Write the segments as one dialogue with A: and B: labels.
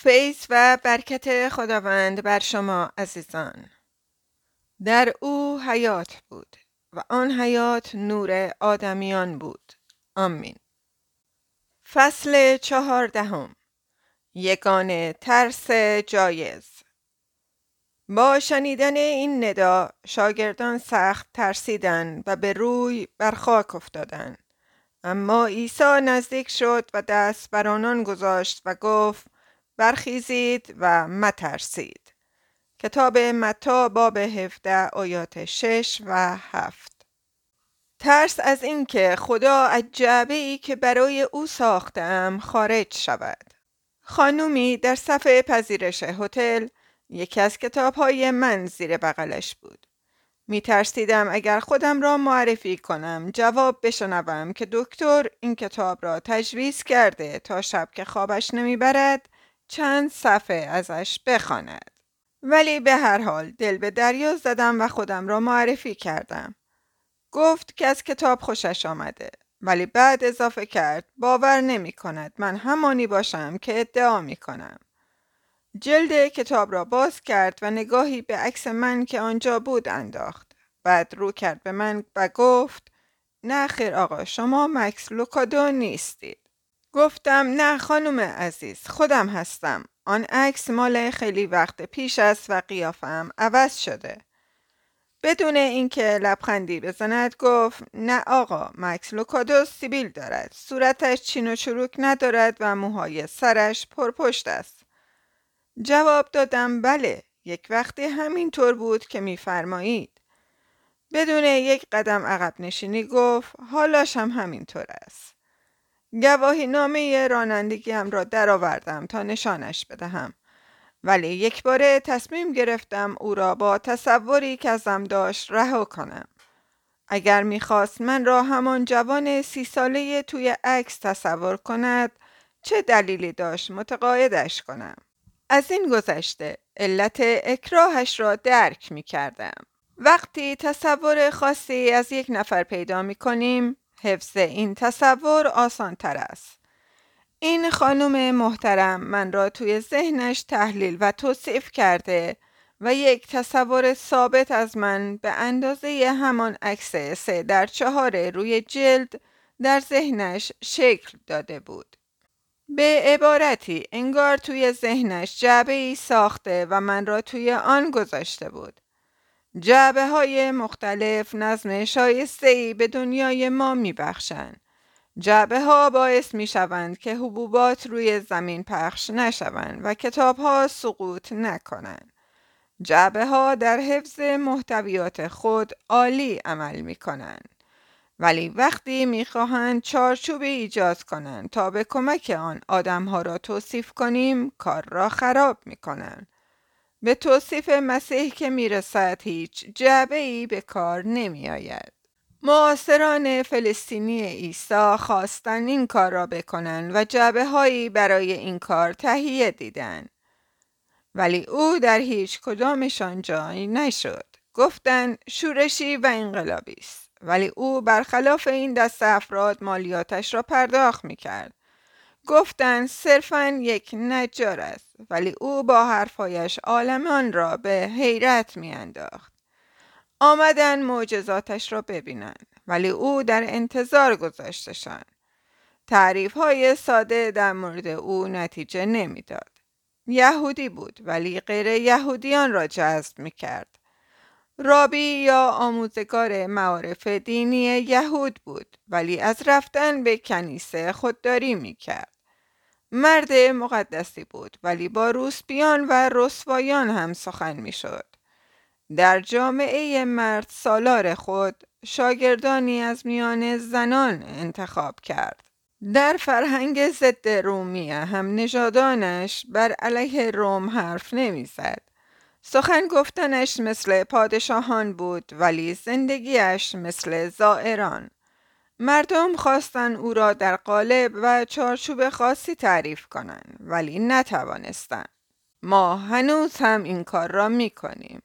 A: فیض و برکت خداوند بر شما عزیزان. در او حیات بود و آن حیات نور آدمیان بود. آمین. فصل 14. یگانه ترس جایز. با شنیدن این ندا شاگردان سخت ترسیدند و به روی بر خاک افتادند. اما عیسی نزدیک شد و دست بر آنان گذاشت و گفت: برخیزید و مترسید. کتاب متی باب 17 آیات 6 و 7. ترس از اینکه خدا از جعبه‌ای که برای او ساختم خارج شود. خانومی در صف پذیرش هتل یکی از کتاب‌های من زیر بغلش بود. می ترسیدم اگر خودم را معرفی کنم جواب بشنوم که دکتر این کتاب را تجویز کرده تا شب که خوابش نمیبرد چند صفحه ازش بخواند. ولی به هر حال دل به دریا زدم و خودم را معرفی کردم. گفت که از کتاب خوشش آمده، ولی بعد اضافه کرد باور نمی کند من همانی باشم که ادعا می کنم. جلد کتاب را باز کرد و نگاهی به عکس من که آنجا بود انداخت. بعد رو کرد به من و گفت: نه خیر آقا، شما مکس لوکادو نیستید. گفتم: نه خانم عزیز، خودم هستم. آن عکس مال خیلی وقت پیش است و قیافم عوض شده. بدون اینکه لبخندی بزند گفت: نه آقا، مکس لوکادو سیبیل دارد. صورتش چین و چروک ندارد و موهای سرش پرپشت است. جواب دادم: بله، یک وقتی همین طور بود که می‌فرمایید. بدون یک قدم عقب نشینی گفت: حالاش هم همین طور است. گواهی نامه رانندگیم را درآوردم تا نشانش بدهم، ولی یک باره تصمیم گرفتم او را با تصوری که ازم داشت رها کنم. اگر می‌خواست من را همان جوان 30 ساله توی عکس تصور کند، چه دلیلی داشت متقاعدش کنم؟ از این گذشته علت اکراهش را درک می کردم. وقتی تصور خاصی از یک نفر پیدا می کنیم، حفظ این تصور آسان تر است. این خانم محترم من را توی ذهنش تحلیل و توصیف کرده و یک تصور ثابت از من به اندازه همان عکس 3/4 روی جلد در ذهنش شکل داده بود. به عبارتی انگار توی ذهنش جعبه‌ای ساخته و من را توی آن گذاشته بود. جعبه‌های مختلف نظم شایسته‌ای به دنیای ما می‌بخشند. جعبه‌ها باعث می‌شوند که حبوبات روی زمین پخش نشوند و کتاب‌ها سقوط نکنند. جعبه‌ها در حفظ محتویات خود عالی عمل می‌کنند. ولی وقتی میخواهند چارچوبی ایجاد کنند تا به کمک آن آدمها را توصیف کنیم، کار را خراب میکنند. به توصیف مسیح که میرسد هیچ جعبه‌ای به کار نمیآید. معاصران فلسطینی عیسی خواستند این کار را بکنند و جعبه‌هایی برای این کار تهیه دیدند. ولی او در هیچ کدامشان جای نشد. گفتند شورشی و انقلابی است. ولی او برخلاف این دست افراد مالیاتش را پرداخت می‌کرد. گفتند صرفاً یک نجار است، ولی او با حرفایش عالمان را به حیرت می‌انداخت. آمدن معجزاتش را ببینند، ولی او در انتظار گذاشتشان. تعریف‌های ساده در مورد او نتیجه نمی‌داد. یهودی بود، ولی غیر یهودیان را جذب می‌کرد. رابی یا آموزگار معارف دینی یهود بود، ولی از رفتن به کنیسه خودداری می‌کرد. مرد مقدسی بود، ولی با روسپیان و رسوایان هم سخن می‌شد. در جامعه مرد سالار خود شاگردانی از میان زنان انتخاب کرد. در فرهنگ ضد رومیه هم نژادانش بر علیه روم حرف نمی‌زد. سخن گفتنش مثل پادشاهان بود، ولی زندگیش مثل زائران. مردم خواستن او را در قالب و چارچوب خاصی تعریف کنند، ولی نتوانستند. ما هنوز هم این کار را می کنیم.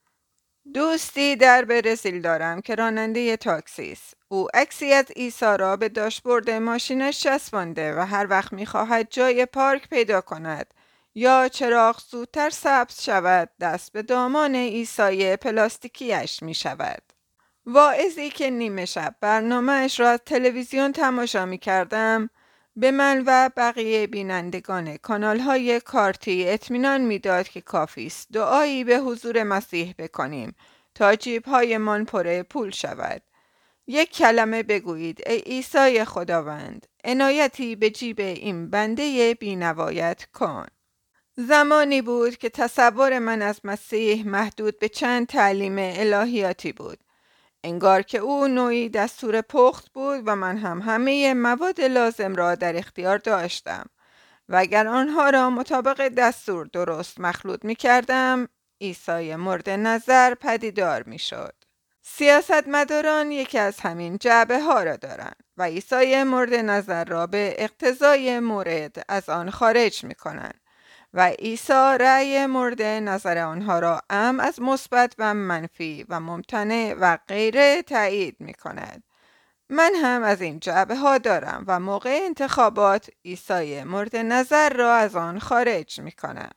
A: دوستی در برزیل دارم که راننده تاکسی است. او عکسی از عیسی را به داشبورد ماشینش چسبانده و هر وقت می‌خواهد جای پارک پیدا کند یا چراغ زودتر سبز شود دست به دامان عیسای پلاستیکیش می شود. واعظی که نیمه شب برنامه‌اش را از تلویزیون تماشا می کردم به من و بقیه بینندگان کانال‌های کارتی اطمینان می‌داد که کافی است دعایی به حضور مسیح بکنیم تا جیب‌هایمان پر پول شود. یک کلمه بگویید ای عیسی خداوند، عنایتی به جیب این بنده بینوایت کن. زمانی بود که تصور من از مسیح محدود به چند تعلیم الهیاتی بود. انگار که او نوعی دستور پخت بود و من هم همه مواد لازم را در اختیار داشتم و اگر آنها را مطابق دستور درست مخلوط می کردم، عیسی مورد نظر پدیدار می شد. سیاستمداران یکی از همین جعبه ها را دارند و عیسی مورد نظر را به اقتضای مورد از آن خارج می کنند و عیسی رأی مورد نظر آنها را از مثبت و منفی و ممتنع و غیره تایید می کند. من هم از این جعبه ها دارم و موقع انتخابات عیسی مورد نظر را از آن خارج می کنم.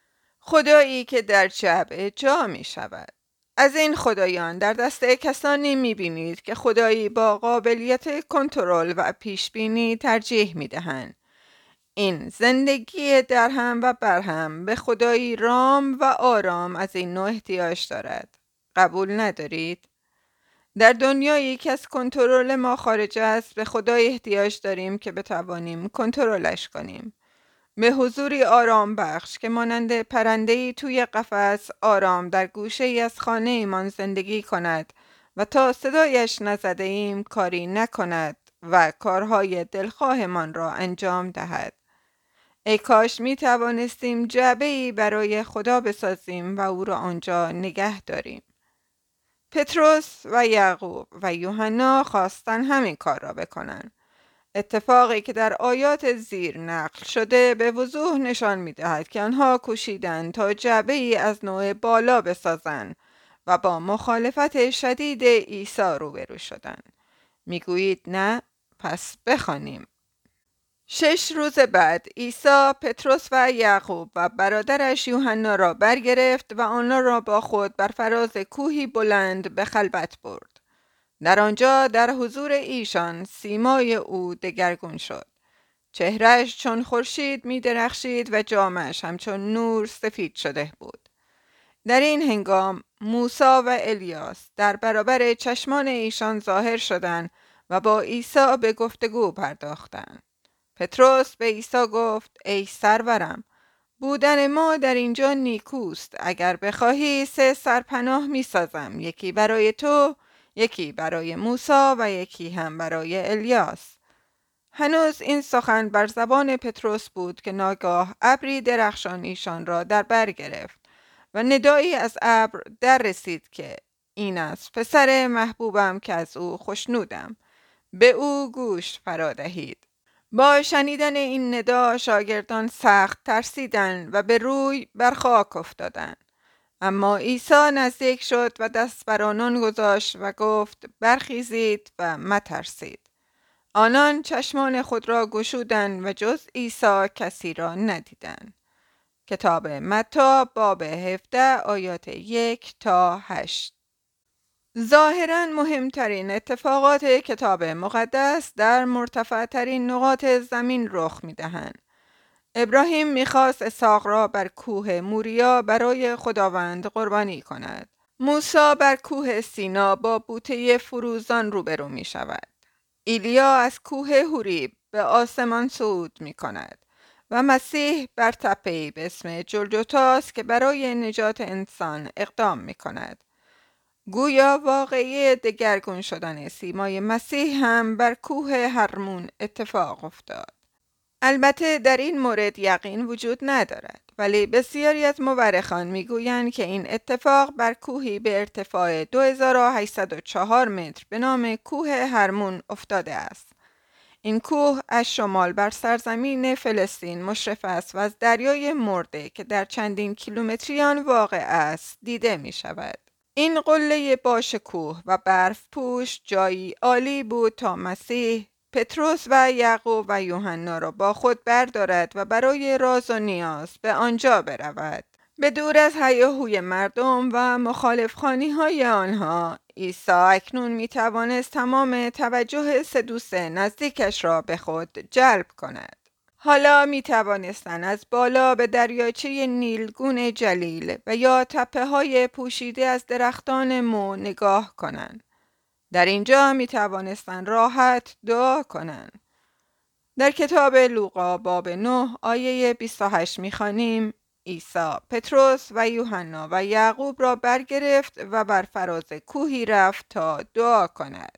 A: خدایی که در جعبه جا می شود. از این خدایان در دست کسانی می بینید که خدایی با قابلیت کنترل و پیشبینی ترجیح می دهند. این زندگی درهم و برهم به خدایی رام و آرام از این نوع احتیاج دارد. قبول ندارید؟ در دنیایی که از کنترل ما خارج است به خدای احتیاج داریم که بتوانیم کنترلش کنیم. به حضوری آرام بخش که مانند پرنده‌ای توی قفس آرام در گوشه ای از خانه ایمان زندگی کند و تا صدایش نزده ایم کاری نکند و کارهای دلخواهمان را انجام دهد. ای کاش می توانستیم جعبه‌ای برای خدا بسازیم و او را آنجا نگه داریم. پتروس و یعقوب و یوحنا خواستن همین کار را بکنن. اتفاقی که در آیات زیر نقل شده به وضوح نشان می دهد که آنها کوشیدند تا جعبه‌ای از نوع بالا بسازند و با مخالفت شدید عیسی روبرو شدند. می گویید نه؟ پس بخوانیم. 6 روز بعد عیسی پتروس و یعقوب و برادرش یوحنا را برگرفت و آنها را با خود بر فراز کوهی بلند به خلوت برد. در آنجا در حضور ایشان سیمای او دگرگون شد. چهرهش چون خورشید می درخشید و جامه‌اش همچون نور سفید شده بود. در این هنگام موسی و الیاس در برابر چشمان ایشان ظاهر شدند و با عیسی به گفتگو پرداختند. پتروس به عیسی گفت ای سرورم، بودن ما در اینجا نیکوست. اگر بخواهی 3 سرپناه می سازم، یکی برای تو، یکی برای موسی و یکی هم برای الیاس. هنوز این سخن بر زبان پتروس بود که ناگاه ابری درخشان ایشان را در بر گرفت و ندایی از ابر در رسید که این است پسر محبوبم که از او خوشنودم، به او گوش فرا دهید. با شنیدن این ندا شاگردان سخت ترسیدند و به روی بر خاک افتادند. اما عیسی نزدیک شد و دست بر آنان گذاشت و گفت برخیزید و مترسید. آنان چشمان خود را گشودند و جز عیسی کسی را ندیدند. کتاب متی باب 17 آیات 1 تا 8. ظاهراً مهمترین اتفاقات کتاب مقدس در مرتفع ترین نقاط زمین رخ می دهند. ابراهیم می‌خواست اسحاق را بر کوه موریا برای خداوند قربانی کند. موسی بر کوه سینا با بوته فروزان روبرو می شود. ایلیا از کوه حوریب به آسمان صعود می کند و مسیح بر تپه‌ای به اسم جلجتاست که برای نجات انسان اقدام می کند. گویا واقعی دگرگون شدن سیمای مسیح هم بر کوه هرمون اتفاق افتاد. البته در این مورد یقین وجود ندارد، ولی بسیاری از مورخان میگویند که این اتفاق بر کوهی به ارتفاع 2804 متر به نام کوه هرمون افتاده است. این کوه از شمال بر سرزمین فلسطین مشرف است و از دریای مرده که در چندین کیلومتری آن واقع است دیده می شود. این قله باشکوه و برف پوش جایی عالی بود تا مسیح پتروس و یعقوب و یوحنا را با خود بردارد و برای راز و نیاز به آنجا برود. به دور از هیاهوی مردم و مخالفخوانی های آنها، عیسی اکنون می توانست تمام توجه سه دوست نزدیکش را به خود جلب کند. حالا می توانستند از بالا به دریاچه نیلگون جلیل و یا تپه های پوشیده از درختان مو نگاه کنند. در اینجا می توانستند راحت دعا کنند. در کتاب لوقا باب 9 آیه 28 می خوانیم: عیسی پتروس و یوحنا و یعقوب را برگرفت و بر فراز کوهی رفت تا دعا کند.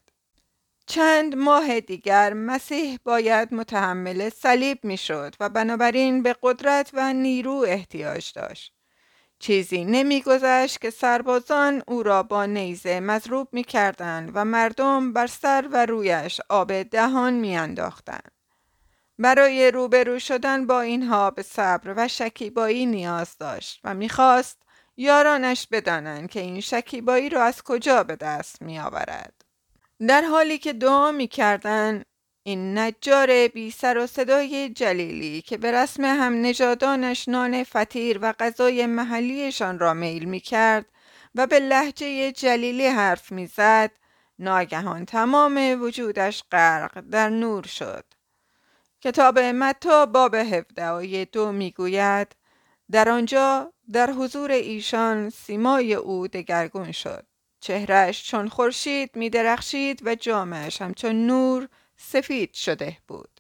A: چند ماه دیگر مسیح باید متحمل صلیب می شد و بنابراین به قدرت و نیرو احتیاج داشت. چیزی نمی گذشت که سربازان او را با نیزه مضروب می کردند و مردم بر سر و رویش آب دهان می انداختند. برای روبرو شدن با اینها به صبر و شکیبایی نیاز داشت و می‌خواست یارانش بدانند که این شکیبایی را از کجا به دست می‌آورد. در حالی که دعا می‌کردند، این نجار بی سر و صدای جلیلی که به رسم هم نژادانش نان فطیر و غذای محلیشان را میل می‌کرد و به لهجه جلیلی حرف می‌زد، ناگهان تمام وجودش غرق در نور شد. کتاب متی باب 17 آیه 2 میگوید: در آنجا در حضور ایشان سیمای او دگرگون شد. چهرهش چون خورشید می درخشید و جامهش همچون نور سفید شده بود.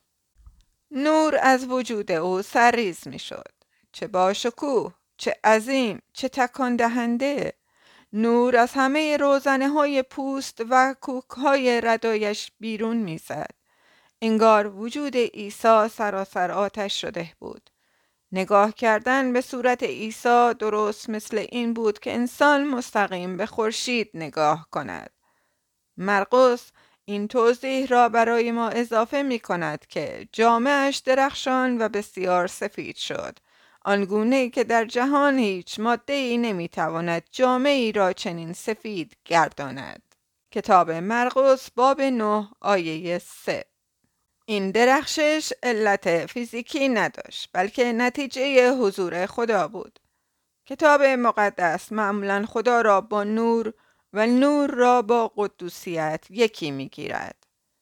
A: نور از وجود او سرریز می شد. چه باشکوه، چه عظیم، چه تکان دهنده. نور از همه روزنه های پوست و کوک های ردایش بیرون می زد. انگار وجود عیسی سراسر آتش شده بود. نگاه کردن به صورت عیسی درست مثل این بود که انسان مستقیم به خورشید نگاه کند. مرقس این توضیح را برای ما اضافه می کند که جامه‌اش درخشان و بسیار سفید شد، آنگونه که در جهان هیچ ماده‌ای نمی تواند جامه‌ای را چنین سفید گرداند. کتاب مرقس باب 9 آیه 3. این درخشش علت فیزیکی نداشت، بلکه نتیجه حضور خدا بود. کتاب مقدس معمولاً خدا را با نور و نور را با قدوسیت یکی می‌گیرد.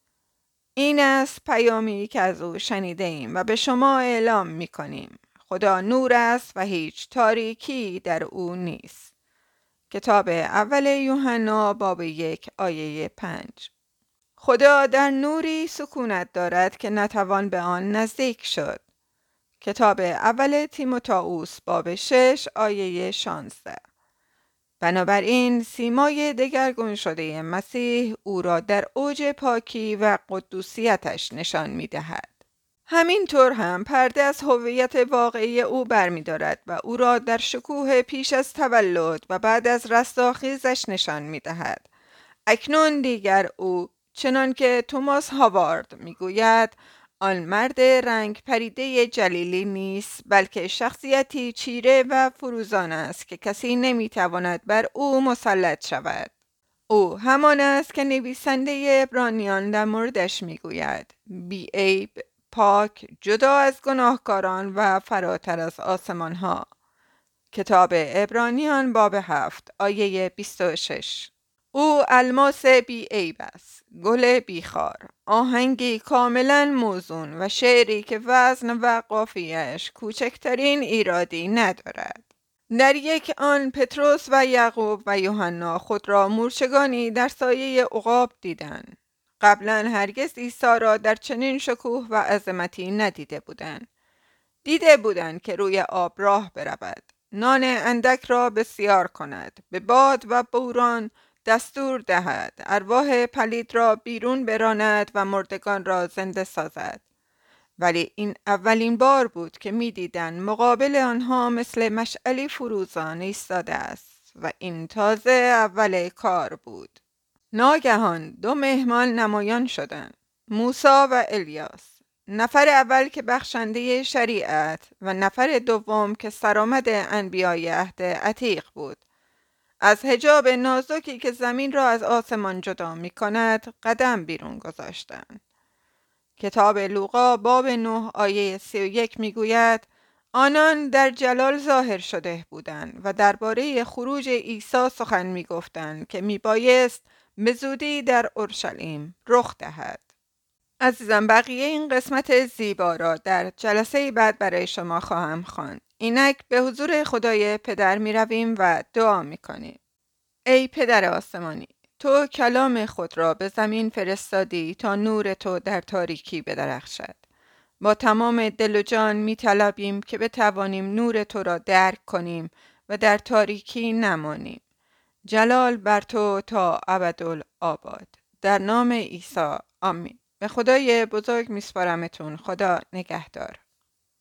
A: این است پیامی که از او شنیده ایم و به شما اعلام می‌کنیم: خدا نور است و هیچ تاریکی در او نیست. کتاب اول یوحنا باب 1 آیه 5. خدا در نوری سکونت دارد که نتوان به آن نزدیک شد. کتاب اول تیموتائوس باب 6 آیه 16. بنابراین سیمای دگرگون شده مسیح او را در اوج پاکی و قدوسیتش نشان می دهد. همینطور هم پرده از هویت واقعی او برمی دارد و او را در شکوه پیش از تولد و بعد از رستاخیزش نشان می دهد. اکنون دیگر او، چنان که توماس هاوارد میگوید، آن مرد رنگ پریده جلیلی نیست، بلکه شخصیتی چیره و فروزان است که کسی نمیتواند بر او مسلط شود. او همان است که نویسنده عبرانیان در موردش میگوید: بی عیب، پاک، جدا از گناهکاران و فراتر از آسمان ها. کتاب عبرانیان باب 7 آیه 26. او الماس بی عیب است، گل بی خار، آهنگی کاملا موزون و شعری که وزن و قافیه‌اش کوچکترین ایرادی ندارد. در یک آن پتروس و یعقوب و یوحنا خود را مورچگانی در سایه عقاب دیدند. قبلا هرگز عیسی را در چنین شکوه و عظمتی ندیده بودند. دیده بودند که روی آب راه برود، نان اندک را بسیار کند، به باد و بوران دستور دهد، ارواح پلید را بیرون براند و مردگان را زنده سازد. ولی این اولین بار بود که می دیدن مقابل آنها مثل مشعلی فروزان ایستاده است و این تازه اول کار بود. ناگهان دو مهمان نمایان شدند: موسی و الیاس. نفر اول که بخشنده شریعت و نفر دوم که سرآمد انبیای عهد عتیق بود. از حجاب نازکی که زمین را از آسمان جدا می کند قدم بیرون گذاشتند. کتاب لوقا باب 9 آیه 31 میگوید آنان در جلال ظاهر شده بودند و درباره خروج عیسی سخن میگفتند که میبایست به زودی در اورشلیم رخ دهد. عزیزان، بقیه این قسمت زیبا را در جلسه بعد برای شما خواهم خواند. اینک به حضور خدای پدر می رویم و دعا می کنیم. ای پدر آسمانی، تو کلام خود را به زمین فرستادی تا نور تو در تاریکی بدرخشد. با تمام دل و جان می طلبیم که بتوانیم نور تو را درک کنیم و در تاریکی نمانیم. جلال بر تو تا ابدالآباد. در نام عیسی آمین. به خدای بزرگ میسپارمتون. خدا نگهدار.